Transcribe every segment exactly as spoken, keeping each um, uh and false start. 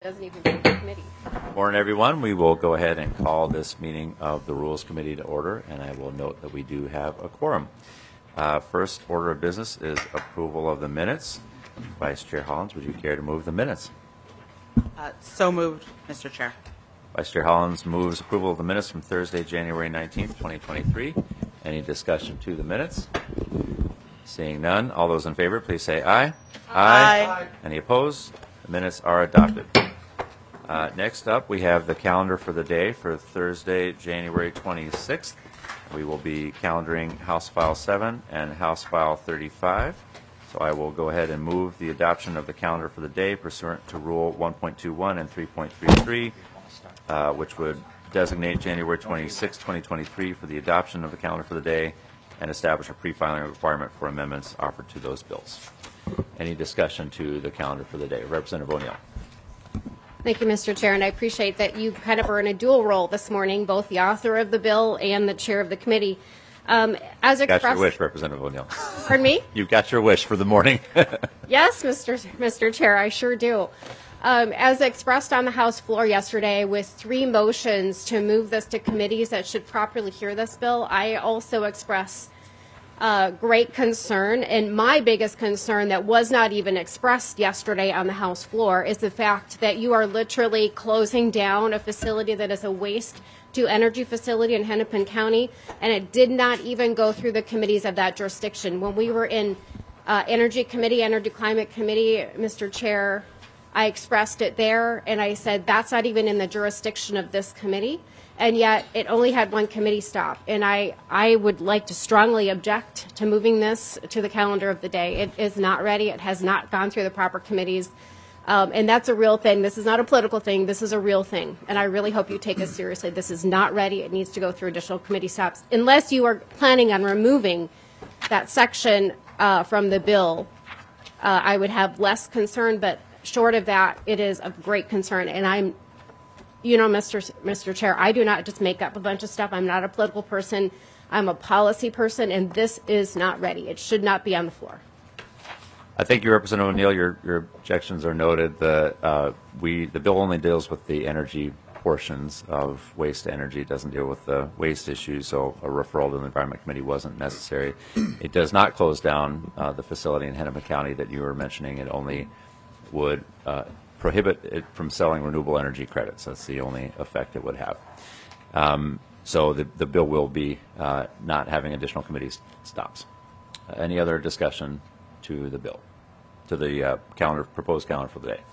doesn't even go to the committee. Morning, everyone. We will go ahead and call this meeting of the Rules Committee to order, and I will note that we do have a quorum. Uh, first order of business is approval of the minutes. Vice Chair Hollins, would you care to move the minutes? Uh, so moved, Mister Chair. Vice Chair Hollins moves approval of the minutes from Thursday, January nineteenth, twenty twenty-three. Any discussion to the minutes? Seeing none, all those in favor, please say aye. Aye. Aye. Any opposed? The minutes are adopted. Uh, next up, we have the calendar for the day for Thursday, January twenty-sixth. We will be calendaring House File seven and House File thirty-five. So I will go ahead and move the adoption of the calendar for the day pursuant to Rule one point two one and three point three three, uh, which would designate January twenty-sixth, twenty twenty-three for the adoption of the calendar for the day and establish a pre-filing requirement for amendments offered to those bills. Any discussion to the calendar for the day? Representative O'Neill. Thank you, Mister Chair, and I appreciate that you kind of are in a dual role this morning, both the author of the bill and the chair of the committee. Um, as Got expressed, your wish, Representative O'Neill. Pardon me? You've got your wish for the morning. Yes, Mister Mister Chair, I sure do. Um, as expressed on the House floor yesterday with three motions to move this to committees that should properly hear this bill, I also express uh, great concern. And my biggest concern that was not even expressed yesterday on the House floor is the fact that you are literally closing down a facility that is a waste to energy facility in Hennepin County, and it did not even go through the committees of that jurisdiction. When we were in uh, Energy Committee, Energy Climate Committee, Mister Chair, I expressed it there, and I said that's not even in the jurisdiction of this committee, and yet it only had one committee stop. And I, I would like to strongly object to moving this to the calendar of the day. It is not ready. It has not gone through the proper committees. Um, and that's a real thing. This is not a political thing. This is a real thing. And I really hope you take this seriously. This is not ready. It needs to go through additional committee stops. Unless you are planning on removing that section uh, from the bill, uh, I would have less concern. But short of that, it is of great concern. And I'm, you know, Mister Mister Chair, I do not just make up a bunch of stuff. I'm not a political person. I'm a policy person. And this is not ready. It should not be on the floor. I thank you, Representative O'Neill. Your your objections are noted. The uh, we the bill only deals with the energy portions of waste to energy. It doesn't deal with the waste issues, so a referral to the Environment Committee wasn't necessary. It does not close down uh, the facility in Hennepin County that you were mentioning. It only would uh, prohibit it from selling renewable energy credits. That's the only effect it would have. Um, so the the bill will be uh, not having additional committee stops. Uh, any other discussion to the bill, to the uh, calendar, proposed calendar for the day?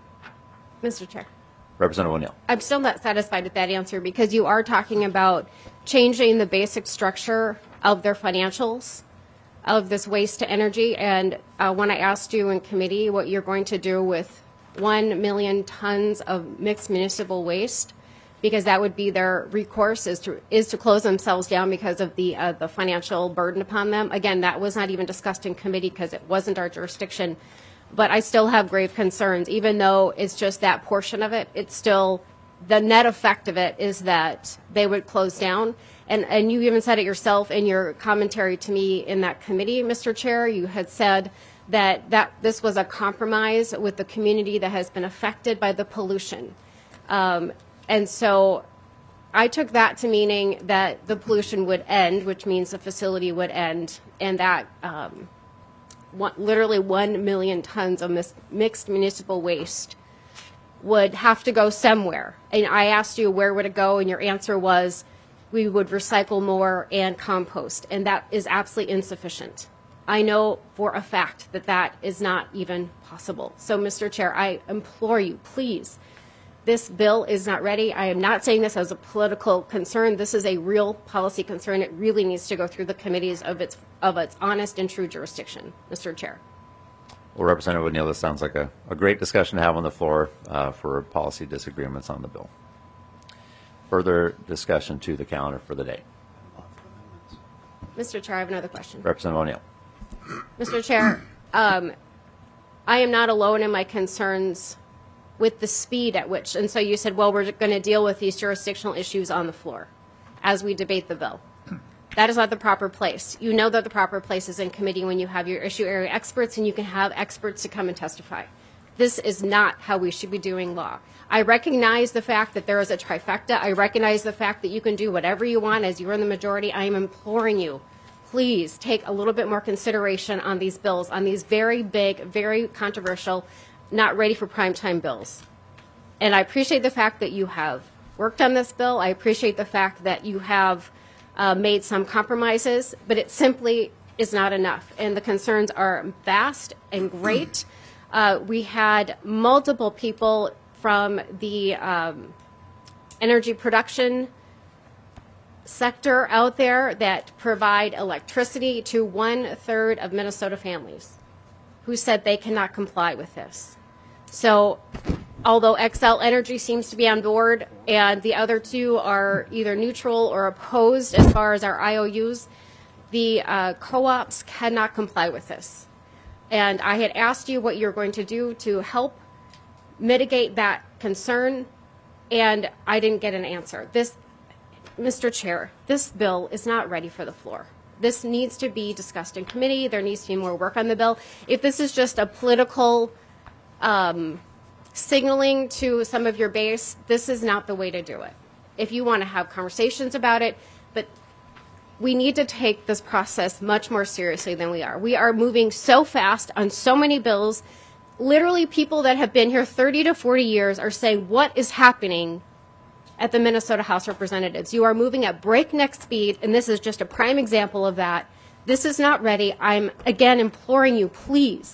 Mister Chair. Representative O'Neill. I'm still not satisfied with that answer because you are talking about changing the basic structure of their financials of this waste to energy. And uh, when I asked you in committee what you're going to do with one million tons of mixed municipal waste, because that would be their recourse is to is to close themselves down because of the uh, the financial burden upon them. Again, that was not even discussed in committee because it wasn't our jurisdiction. But I still have grave concerns, even though it's just that portion of it. It's still the net effect of it is that they would close down. And and you even said it yourself in your commentary to me in that committee, Mister Chair. You had said that that this was a compromise with the community that has been affected by the pollution. Um, And so I took that to meaning that the pollution would end, which means the facility would end, and that um, one, literally one million tons of mis- mixed municipal waste would have to go somewhere. And I asked you where would it go, and your answer was we would recycle more and compost, and that is absolutely insufficient. I know for a fact that that is not even possible. So, Mister Chair, I implore you, please, this bill is not ready. I am not saying this as a political concern. This is a real policy concern. It really needs to go through the committees of its of its honest and true jurisdiction, Mister Chair. Well, Representative O'Neill, this sounds like a, a great discussion to have on the floor uh, for policy disagreements on the bill. Further discussion to the calendar for the day. Mister Chair, I have another question. Representative O'Neill. Mister Chair, um, I am not alone in my concerns with the speed at which, and so you said, well, we're going to deal with these jurisdictional issues on the floor as we debate the bill. That is not the proper place. You know that the proper place is in committee when you have your issue area experts and you can have experts to come and testify. This is not how we should be doing law. I recognize the fact that there is a trifecta. I recognize the fact that you can do whatever you want as you're in the majority. I am imploring you, please take a little bit more consideration on these bills, on these very big, very controversial, not ready for prime time bills. And I appreciate the fact that you have worked on this bill. I appreciate the fact that you have uh, made some compromises, but it simply is not enough. And the concerns are vast and great. Uh, we had multiple people from the um, energy production sector out there that provide electricity to one third of Minnesota families who said they cannot comply with this. So although Xcel Energy seems to be on board and the other two are either neutral or opposed as far as our I O Us, the uh, co-ops cannot comply with this. And I had asked you what you're going to do to help mitigate that concern, and I didn't get an answer. This, Mister Chair, this bill is not ready for the floor. This needs to be discussed in committee. There needs to be more work on the bill. If this is just a political um, signaling to some of your base, this is not the way to do it. If you want to have conversations about it, but we need to take this process much more seriously than we are. We are moving so fast on so many bills. Literally, people that have been here thirty to forty years are saying, what is happening at the Minnesota House of Representatives? You are moving at breakneck speed, and this is just a prime example of that. This is not ready. I'm, again, imploring you, please,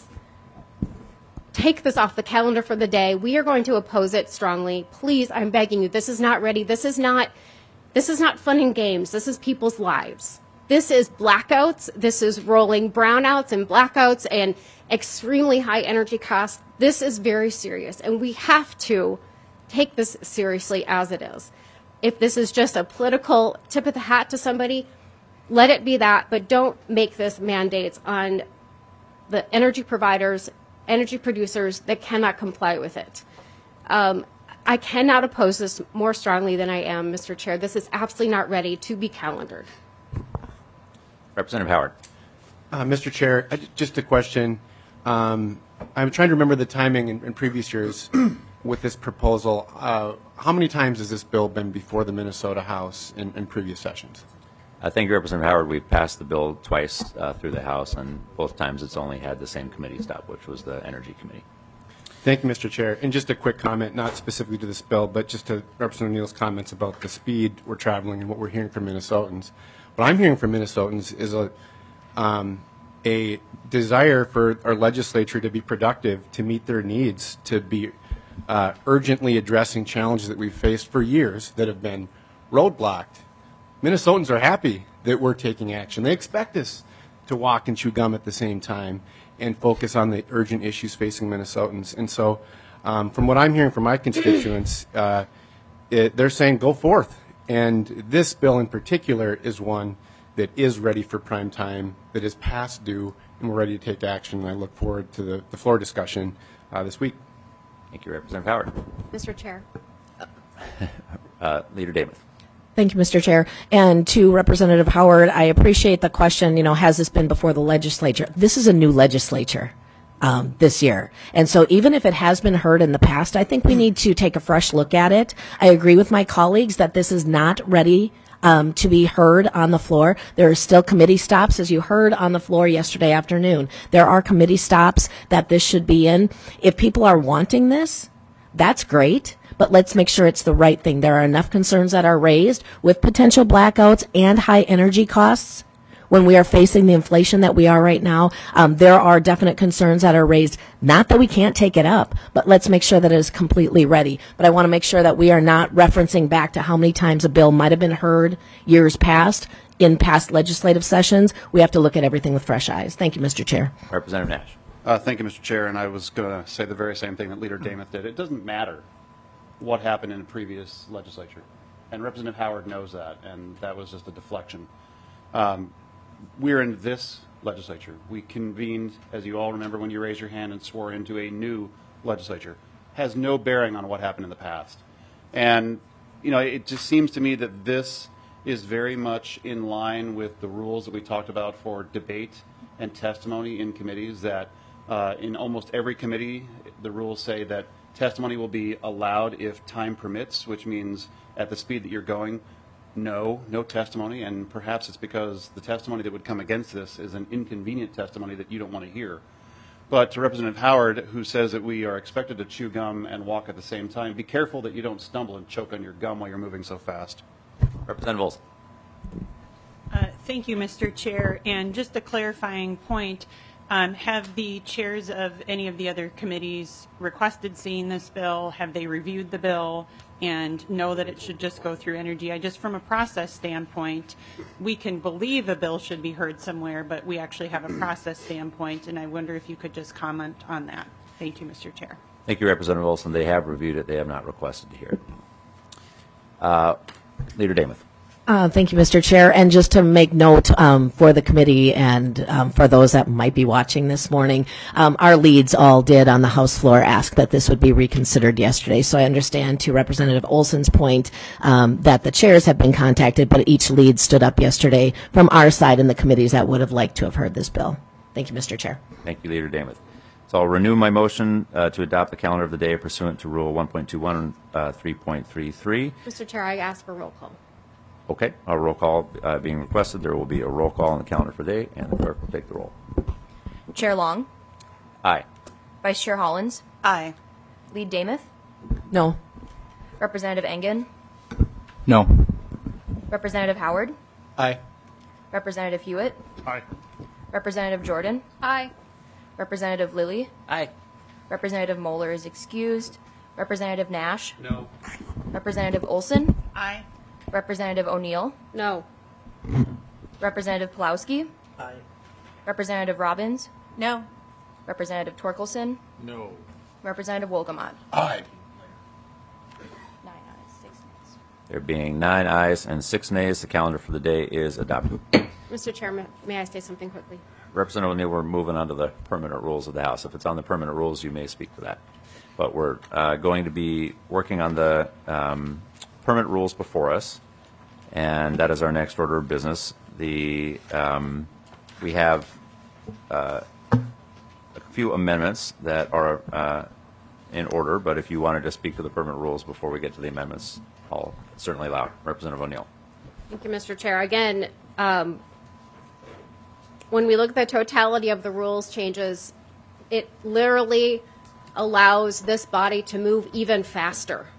take this off the calendar for the day. We are going to oppose it strongly. Please, I'm begging you, this is not ready. This is not, this is not fun and games. This is people's lives. This is blackouts. This is rolling brownouts and blackouts and extremely high energy costs. This is very serious, and we have to take this seriously as it is. If this is just a political tip of the hat to somebody, let it be that, but don't make this mandates on the energy providers, energy producers that cannot comply with it. Um, I cannot oppose this more strongly than I am, Mister Chair. This is absolutely not ready to be calendared. Representative Howard. Uh, Mister Chair, I, just a question. Um, I'm trying to remember the timing in, in previous years with this proposal. Uh, how many times has this bill been before the Minnesota House in, in previous sessions? I think, Representative Howard, we've passed the bill twice uh, through the House, and both times it's only had the same committee stop, which was the Energy Committee. Thank you, Mister Chair. And just a quick comment, not specifically to this bill, but just to Representative Neal's comments about the speed we're traveling and what we're hearing from Minnesotans. What I'm hearing from Minnesotans is a, um, a desire for our legislature to be productive, to meet their needs, to be uh, urgently addressing challenges that we've faced for years that have been roadblocked. Minnesotans are happy that we're taking action. They expect us to walk and chew gum at the same time and focus on the urgent issues facing Minnesotans. And so um, from what I'm hearing from my constituents, uh, it, they're saying go forth. And this bill in particular is one that is ready for prime time, that is past due, and we're ready to take action. And I look forward to the, the floor discussion uh, this week. Thank you, Representative Howard. Mister Chair. Uh, Leader Damath. Thank you, Mister Chair. And to Representative Howard, I appreciate the question, you know, has this been before the legislature? This is a new legislature um, this year. And so even if it has been heard in the past, I think we need to take a fresh look at it. I agree with my colleagues that this is not ready um, to be heard on the floor. There are still committee stops, as you heard on the floor yesterday afternoon. There are committee stops that this should be in. If people are wanting this, that's great. But let's make sure it's the right thing. There are enough concerns that are raised with potential blackouts and high energy costs when we are facing the inflation that we are right now. Um, there are definite concerns that are raised. Not that we can't take it up, but let's make sure that it is completely ready. But I want to make sure that we are not referencing back to how many times a bill might have been heard years past in past legislative sessions. We have to look at everything with fresh eyes. Thank you, Mister Chair. Representative Nash. Uh, thank you, Mister Chair. And I was going to say the very same thing that Leader Damath did. It doesn't matter what happened in the previous legislature. And Representative Howard knows that, and that was just a deflection. Um, we're in this legislature. We convened, as you all remember when you raised your hand and swore into a new legislature. Has no bearing on what happened in the past. And, you know, it just seems to me that this is very much in line with the rules that we talked about for debate and testimony in committees, that Uh, in almost every committee, the rules say that testimony will be allowed if time permits, which means at the speed that you're going, no, no testimony, and perhaps it's because the testimony that would come against this is an inconvenient testimony that you don't want to hear. But to Representative Howard, who says that we are expected to chew gum and walk at the same time, be careful that you don't stumble and choke on your gum while you're moving so fast. Representative Olson. Uh, thank you, Mister Chair. And just a clarifying point, um, have the chairs of any of the other committees requested seeing this bill? Have they reviewed the bill and know that it should just go through energy? I just, from a process standpoint, we can believe a bill should be heard somewhere, but we actually have a process standpoint, and I wonder if you could just comment on that. Thank you, Mister Chair. Thank you, Representative Olson. They have reviewed it. They have not requested to hear it. Uh, Leader Damath. Uh, thank you, Mister Chair. And just to make note um, for the committee and um, for those that might be watching this morning, um, our leads all did on the House floor ask that this would be reconsidered yesterday. So I understand to Representative Olson's point um, that the chairs have been contacted, but each lead stood up yesterday from our side in the committees that would have liked to have heard this bill. Thank you, Mister Chair. Thank you, Leader Damath. So I'll renew my motion uh, to adopt the calendar of the day pursuant to Rule one point two one, uh, three point three three. Mister Chair, I ask for roll call. Okay, a roll call uh, being requested. There will be a roll call on the calendar for the day, and the clerk will take the roll. Chair Long, Aye. Vice Chair Hollins, Aye. Lead Damath, No. Representative Engen, No. Representative Howard, Aye. Representative Hewitt, Aye. Representative Jordan, Aye. Representative Lilly, Aye. Representative Moeller is excused, Representative Nash, No. Representative Olson, Aye. Representative O'Neill, No. Representative Pulowski, Aye. Representative Robbins, No. Representative Torkelson, No. Representative Wolgamott. Aye. Nine ayes, six nays. There being nine ayes and six nays, the calendar for the day is adopted. Mister Chairman, may I say something quickly? Representative O'Neill, we're moving on to the permanent rules of the House. If it's on the permanent rules, you may speak to that. But we're uh, going to be working on the um, permanent rules before us, and that is our next order of business. The um, we have uh, a few amendments that are uh, in order, but if you wanted to speak to the permanent rules before we get to the amendments, I'll certainly allow. Representative O'Neill. Thank you, Mister Chair. Again, um, when we look at the totality of the rules changes, it literally allows this body to move even faster.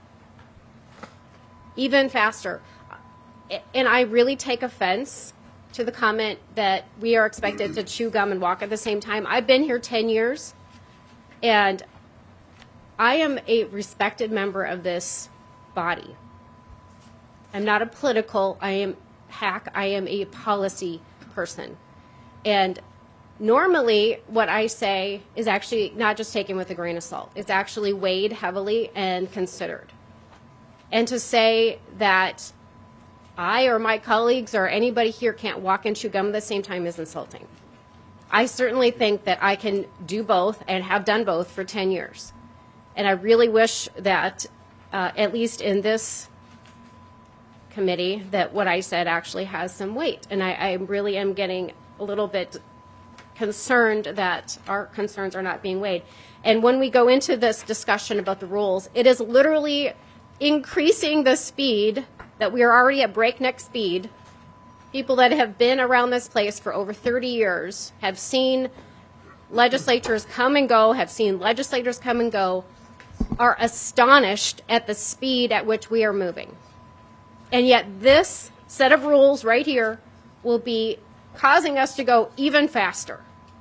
Even faster. And I really take offense to the comment that we are expected to chew gum and walk at the same time. I've been here ten years, and I am a respected member of this body. I'm not a political, I am hack, I am a policy person. And normally what I say is actually not just taken with a grain of salt. It's actually weighed heavily and considered. And to say that I or my colleagues or anybody here can't walk and chew gum at the same time is insulting. I certainly think that I can do both and have done both for ten years. And I really wish that, uh, at least in this committee, that what I said actually has some weight. And I, I really am getting a little bit concerned that our concerns are not being weighed. And when we go into this discussion about the rules, it is literally increasing the speed that we are already at breakneck speed. People that have been around this place for over thirty years have seen legislatures come and go, have seen legislators come and go, are astonished at the speed at which we are moving. And yet this set of rules right here will be causing us to go even faster.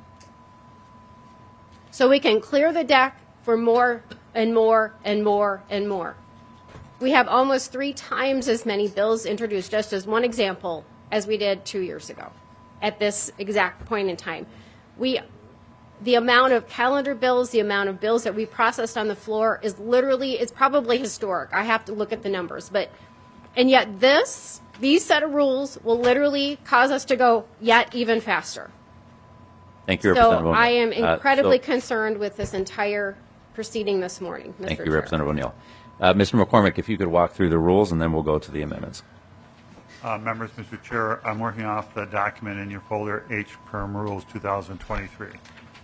So we can clear the deck for more and more and more and more. We have almost three times as many bills introduced, just as one example, as we did two years ago at this exact point in time. We, the amount of calendar bills, the amount of bills that we processed on the floor is literally, it's probably historic. I have to look at the numbers. But, and yet this, these set of rules will literally cause us to go yet even faster. Thank you, So Representative O'Neill. I am Uh, incredibly so- concerned with this entire proceeding this morning, Mister Thank you, Chair. Representative O'Neill. Uh, Mister McCormick, if you could walk through the rules, and then we'll go to the amendments. Uh, members, Mister Chair, I'm working off the document in your folder, H Perm Rules two thousand twenty-three.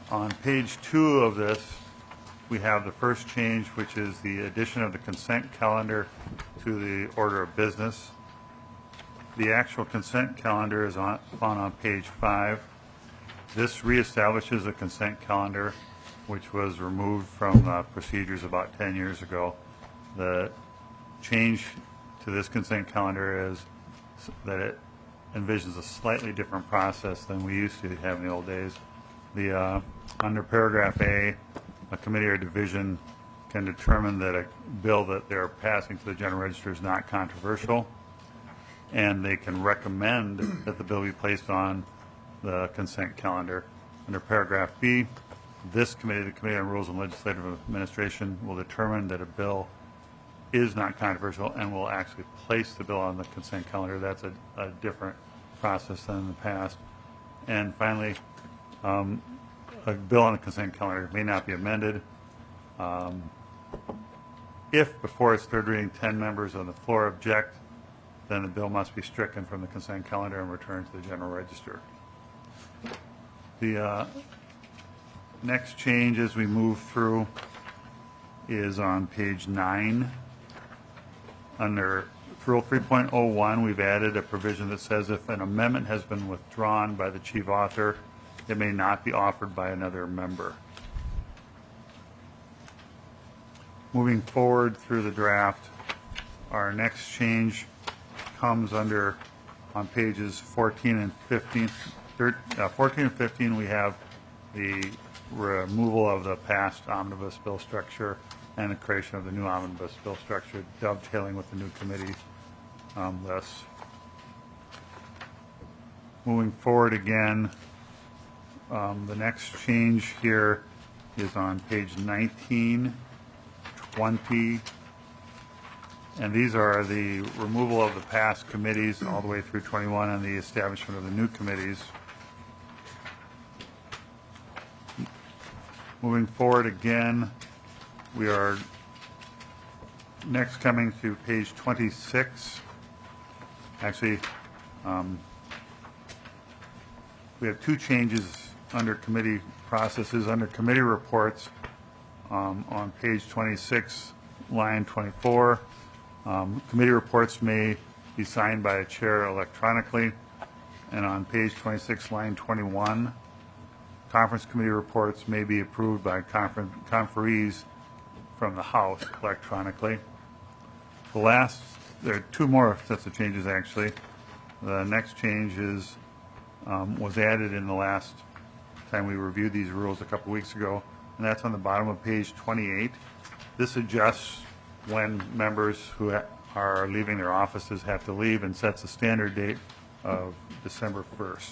On page two of this, we have the first change, which is the addition of the consent calendar to the order of business. The actual consent calendar is on, on, on page five. This reestablishes a consent calendar, which was removed from uh, procedures about ten years ago. The change to this consent calendar is that it envisions a slightly different process than we used to have in the old days. The uh, under paragraph A, a committee or division can determine that a bill that they're passing to the general register is not controversial, and they can recommend that the bill be placed on the consent calendar. Under paragraph B, this committee, the Committee on Rules and Legislative Administration, will determine that a bill is not controversial and will actually place the bill on the consent calendar. That's a, a different process than in the past. And finally, um, a bill on the consent calendar may not be amended um, if before its third reading ten members on the floor object, then the bill must be stricken from the consent calendar and returned to the general register. The uh, next change as we move through is on page nine. Under Rule three point oh one, we've added a provision that says if an amendment has been withdrawn by the chief author, it may not be offered by another member. Moving forward through the draft, our next change comes under on pages fourteen and fifteen. Uh, fourteen and fifteen, we have the removal of the past omnibus bill structure and the creation of the new omnibus bill structure, dovetailing with the new committee um, list. Moving forward again, um, the next change here is on page nineteen, twenty, and these are the removal of the past committees all the way through twenty-one and the establishment of the new committees. Moving forward again, we are next coming to page twenty-six. Actually, um, we have two changes under committee processes. Under committee reports, um, on page twenty-six, line twenty-four, um, committee reports may be signed by a chair electronically. And on page twenty-six, line twenty-one, conference committee reports may be approved by confer- conferees from the House electronically. The last, there are two more sets of changes actually. The next change is, um, was added in the last time we reviewed these rules a couple weeks ago, and that's on the bottom of page twenty-eight. This adjusts when members who ha- are leaving their offices have to leave and sets a standard date of December first.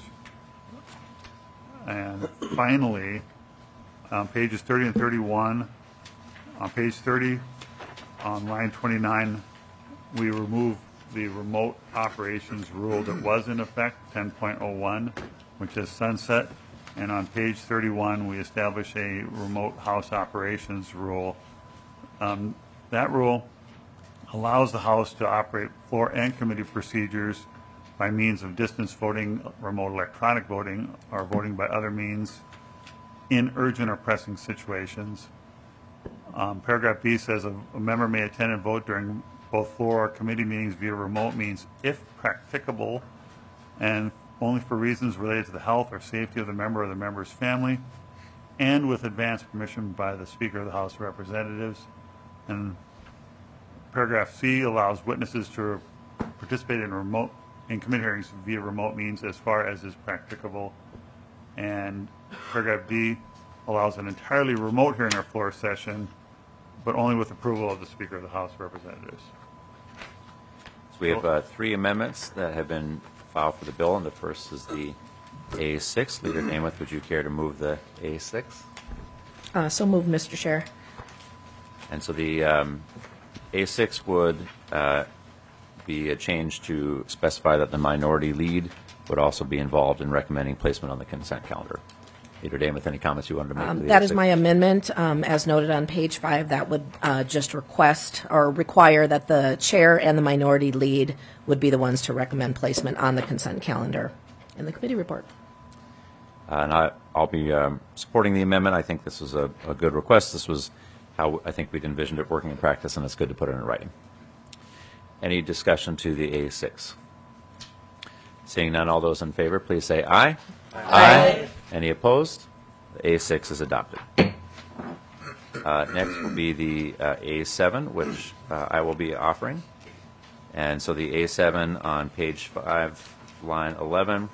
And finally, on pages thirty and thirty-one, on page thirty, on line twenty-nine, we remove the remote operations rule that was in effect, ten point oh one, which is sunset. And on page thirty-one, we establish a remote House operations rule. Um, that rule allows the House to operate floor and committee procedures by means of distance voting, remote electronic voting, or voting by other means in urgent or pressing situations. Um, paragraph B says a, a member may attend and vote during both floor or committee meetings via remote means if practicable and only for reasons related to the health or safety of the member or the member's family, and with advance permission by the Speaker of the House of Representatives. And paragraph C allows witnesses to participate in remote in committee hearings via remote means as far as is practicable. And paragraph D allows an entirely remote hearing or floor session, but only with approval of the Speaker of the House of Representatives. So we have uh, three amendments that have been filed for the bill, and the first is the A six. Leader Namath, would you care to move the A six? Uh, so moved, Mister Chair. And so the um, A six would uh, be a change to specify that the minority lead would also be involved in recommending placement on the consent calendar. Leader Namath, any comments you wanted to make? Um, to the that A is six? my amendment, um, as noted on page five. That would uh, just request or require that the chair and the minority lead would be the ones to recommend placement on the consent calendar in the committee report. Uh, and I I'll be um, supporting the amendment. I think this was a, a good request. This was how I think we'd envisioned it working in practice, and it's good to put it in writing. Any discussion to the A six? Seeing none, all those in favor, please say aye. Aye. Any opposed? The A six is adopted. Uh, next will be the uh, A seven, which uh, I will be offering. And so the A seven on page five, line eleven.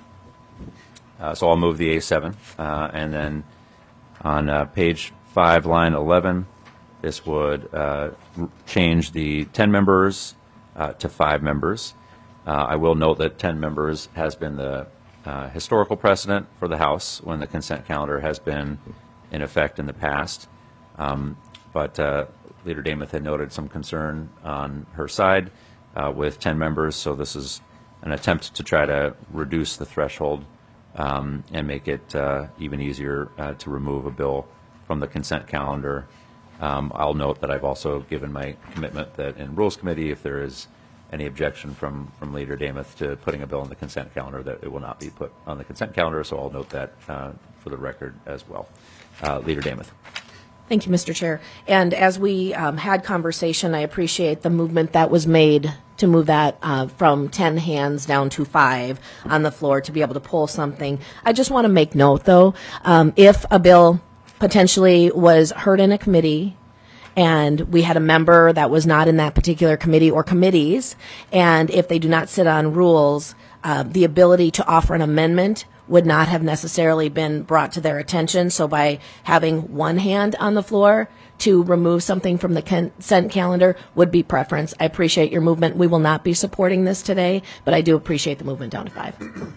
Uh, so I'll move the A seven. Uh, and then on uh, page five, line eleven, this would uh, r- change the ten members uh, to five members. Uh, I will note that ten members has been the uh, historical precedent for the House when the consent calendar has been in effect in the past. Um, but uh, Leader Damath had noted some concern on her side uh, with ten members, so this is an attempt to try to reduce the threshold um, and make it uh, even easier uh, to remove a bill from the consent calendar. Um, I'll note that I've also given my commitment that in Rules Committee, if there is any objection from, from Leader Damath to putting a bill on the consent calendar, that it will not be put on the consent calendar, so I'll note that uh, for the record as well. Uh, Leader Damath. Thank you, Mister Chair. And as we um, had conversation, I appreciate the movement that was made to move that uh, from ten hands down to five on the floor to be able to pull something. I just want to make note, though, um, if a bill potentially was heard in a committee and we had a member that was not in that particular committee or committees, and if they do not sit on rules, uh, the ability to offer an amendment would not have necessarily been brought to their attention. So by having one hand on the floor to remove something from the consent calendar would be preference. I appreciate your movement. We will not be supporting this today, but I do appreciate the movement down to five.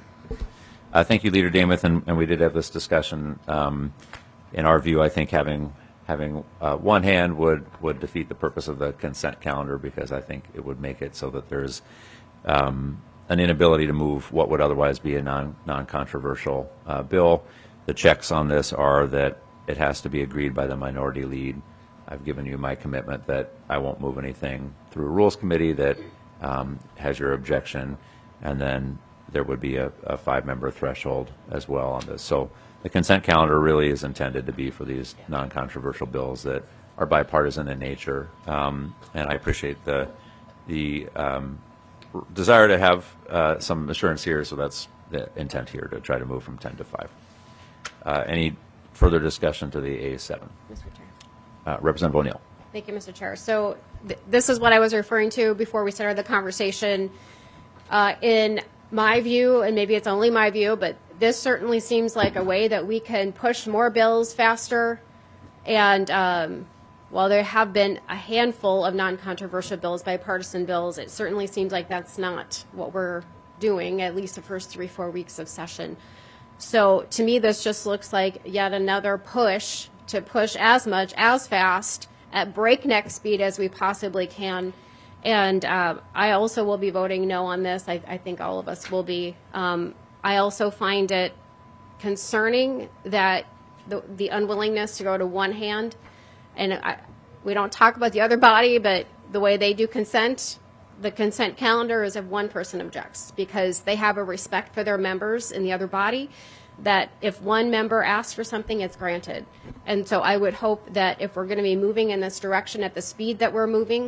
Uh, thank you, Leader Damath, and, and we did have this discussion. Um, in our view, I think having having uh, one hand would, would defeat the purpose of the consent calendar, because I think it would make it so that there's um, an inability to move what would otherwise be a non, non-controversial uh, bill. The checks on this are that it has to be agreed by the minority lead. I've given you my commitment that I won't move anything through a Rules Committee that um, has your objection, and then there would be a, a five-member threshold as well on this. So the consent calendar really is intended to be for these non-controversial bills that are bipartisan in nature, um, and I appreciate the the um, desire to have uh, some assurance here, so that's the intent here, to try to move from ten to five. Uh, any further discussion to the A seven? Mister Chair. Uh, Representative O'Neill. Thank you, Mister Chair. So th- this is what I was referring to before we started the conversation. Uh, in my view, and maybe it's only my view, but this certainly seems like a way that we can push more bills faster. And um, while there have been a handful of non-controversial bills, bipartisan bills, it certainly seems like that's not what we're doing, at least the first three, four weeks of session. So to me, this just looks like yet another push to push as much, as fast, at breakneck speed as we possibly can. And uh, I also will be voting no on this. I, I think all of us will be. Um, I also find it concerning that the, the unwillingness to go to one hand, and I, we don't talk about the other body, but the way they do consent, the consent calendar is if one person objects, because they have a respect for their members in the other body, that if one member asks for something, it's granted. And so I would hope that if we're going to be moving in this direction at the speed that we're moving,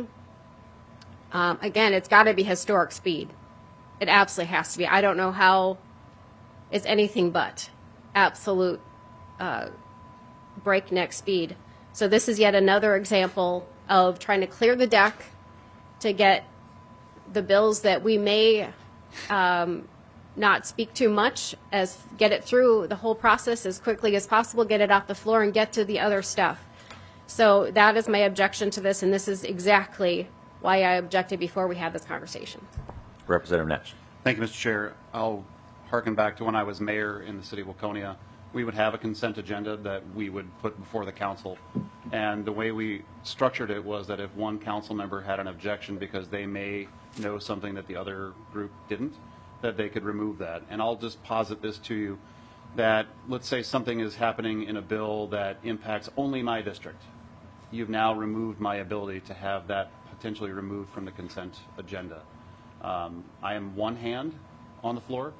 um, again, it's got to be historic speed. It absolutely has to be. I don't know how it's anything but absolute uh, breakneck speed. So this is yet another example of trying to clear the deck to get the bills that we may um, not speak too much, as get it through the whole process as quickly as possible, get it off the floor, and get to the other stuff. So that is my objection to this, and this is exactly why I objected before we had this conversation. Representative Nash. Thank you, Mister Chair. I'll harken back to when I was mayor in the city of Waconia. We would have a consent agenda that we would put before the council. And the way we structured it was that if one council member had an objection because they may know something that the other group didn't, that they could remove that. And I'll just posit this to you, that let's say something is happening in a bill that impacts only my district. You've now removed my ability to have that potentially removed from the consent agenda. Um, I am one hand on the floor.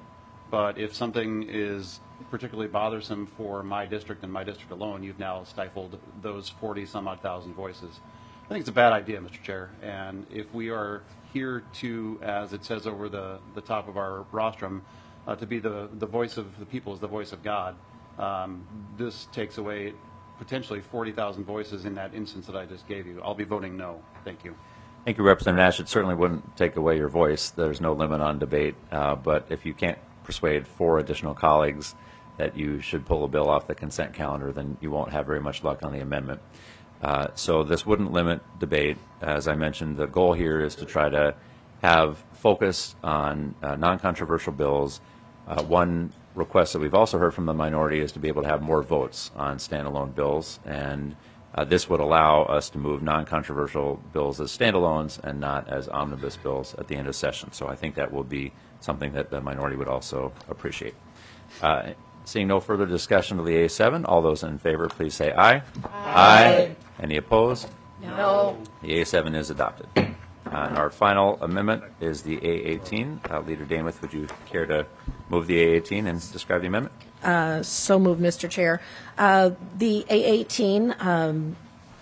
But if something is particularly bothersome for my district and my district alone, you've now stifled those forty some odd thousand voices. I think it's a bad idea, Mister Chair. And if we are here to, as it says over the, the top of our rostrum, uh, to be the, the voice of the people is the voice of God, um, this takes away potentially forty thousand voices in that instance that I just gave you. I'll be voting no. Thank you. Thank you, Representative Nash. It certainly wouldn't take away your voice. There's no limit on debate. Uh, but if you can't persuade four additional colleagues that you should pull a bill off the consent calendar, then you won't have very much luck on the amendment. Uh, so this wouldn't limit debate. As I mentioned, the goal here is to try to have focus on uh, non-controversial bills. Uh, one request that we've also heard from the minority is to be able to have more votes on standalone bills, and uh, this would allow us to move non-controversial bills as standalones and not as omnibus bills at the end of session. So I think that will be something that the minority would also appreciate. Uh, seeing no further discussion of the A seven, all those in favor, please say aye. Aye. Aye. Any opposed? No. The A seven is adopted. Uh, and our final amendment is the A eighteen. Uh, Leader Damath, would you care to move the A eighteen and describe the amendment? Uh, so moved, Mister Chair. Uh, the A eighteen um,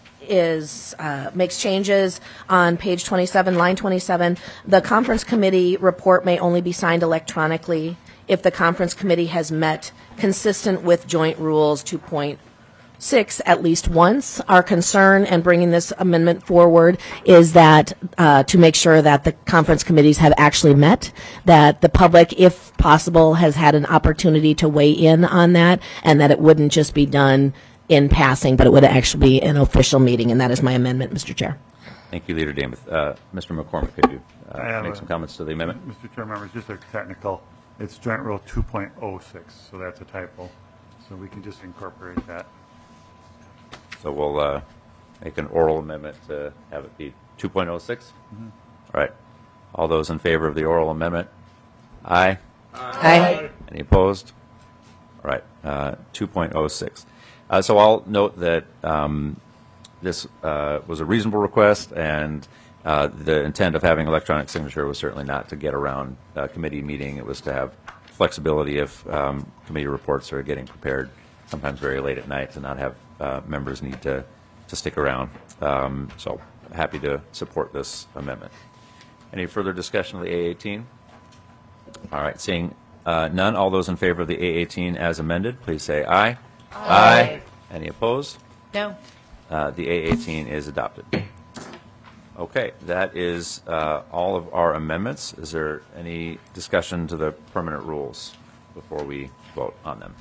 is uh, makes changes on page twenty-seven, line twenty-seven. The conference committee report may only be signed electronically if the conference committee has met consistent with joint rules two point six at least once. Our concern in bringing this amendment forward is that uh, to make sure that the conference committees have actually met, that the public, if possible, has had an opportunity to weigh in on that, and that it wouldn't just be done in passing, but it would actually be an official meeting, and that is my amendment, Mister Chair. Thank you, Leader Damath. Uh, Mister McCormick, could you I uh, have make a- some comments to the amendment? Mister Chair, members, just a technical, it's Joint Rule two point oh six, so that's a typo. So we can just incorporate that. So we'll uh, make an oral amendment to have it be two point oh six? All right. All those in favor of the oral amendment? Aye. Aye. Any opposed? All right. Uh, two point oh six. Uh, so I'll note that um, this uh, was a reasonable request, and uh, the intent of having electronic signature was certainly not to get around a committee meeting. It was to have flexibility if um, committee reports are getting prepared sometimes very late at night, to not have uh, members need to, to stick around. Um, so happy to support this amendment. Any further discussion of the A eighteen? All right, seeing uh, none, all those in favor of the A eighteen as amended, please say aye. Aye. Any opposed? No. Uh, the A eighteen is adopted. Okay, that is uh, all of our amendments. Is there any discussion to the permanent rules before we vote on them?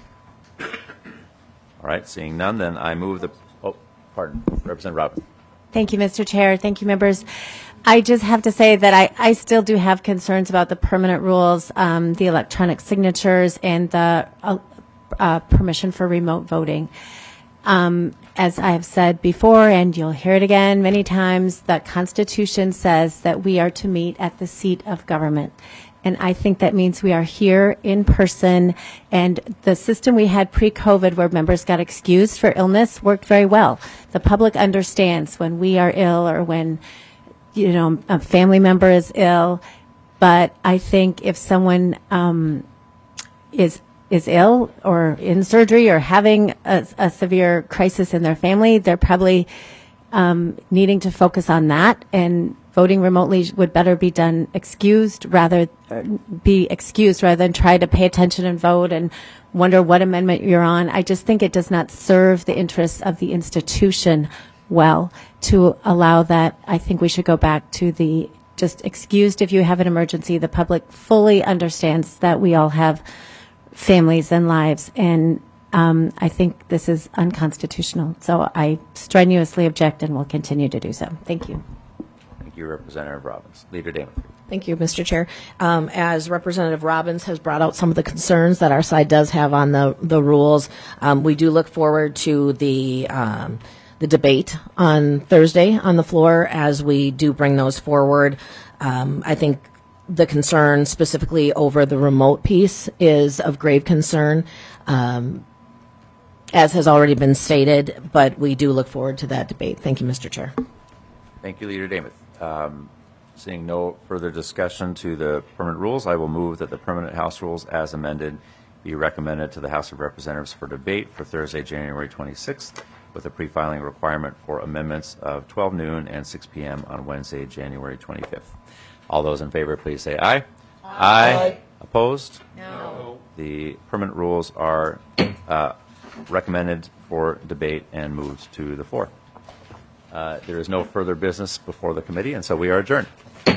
All right, seeing none, then I move the, oh, pardon, Representative Robin. Thank you, Mister Chair. Thank you, members. I just have to say that I, I still do have concerns about the permanent rules, um, the electronic signatures, and the uh, uh, permission for remote voting. Um, as I have said before, and you'll hear it again many times, the Constitution says that we are to meet at the seat of government. And I think that means we are here in person, and the system we had pre-COVID where members got excused for illness worked very well. The public understands when we are ill or when, you know, a family member is ill. But I think if someone um, is is ill or in surgery or having a, a severe crisis in their family, they're probably um, needing to focus on that, and voting remotely would better be done excused rather uh, be excused rather than try to pay attention and vote and wonder what amendment you're on. I just think it does not serve the interests of the institution well to allow that. I think we should go back to the just excused if you have an emergency. The public fully understands that we all have families and lives, and um, I think this is unconstitutional. So I strenuously object and will continue to do so. Thank you. Thank you, Representative Robbins. Leader Damath. Thank you, Mister Chair. Um, as Representative Robbins has brought out some of the concerns that our side does have on the, the rules, um, we do look forward to the um, the debate on Thursday on the floor as we do bring those forward. Um, I think the concern specifically over the remote piece is of grave concern, um, as has already been stated, but we do look forward to that debate. Thank you, Mister Chair. Thank you, Leader Damath. Um, Seeing no further discussion to the permanent rules, I will move that the permanent House rules as amended be recommended to the House of Representatives for debate for Thursday, January twenty-sixth, with a pre-filing requirement for amendments of twelve noon and six p m on Wednesday, January twenty-fifth. All those in favor, please say aye. Aye. Aye. Opposed? No. The permanent rules are uh, recommended for debate and moved to the floor. Uh, there is no further business before the committee, and so we are adjourned.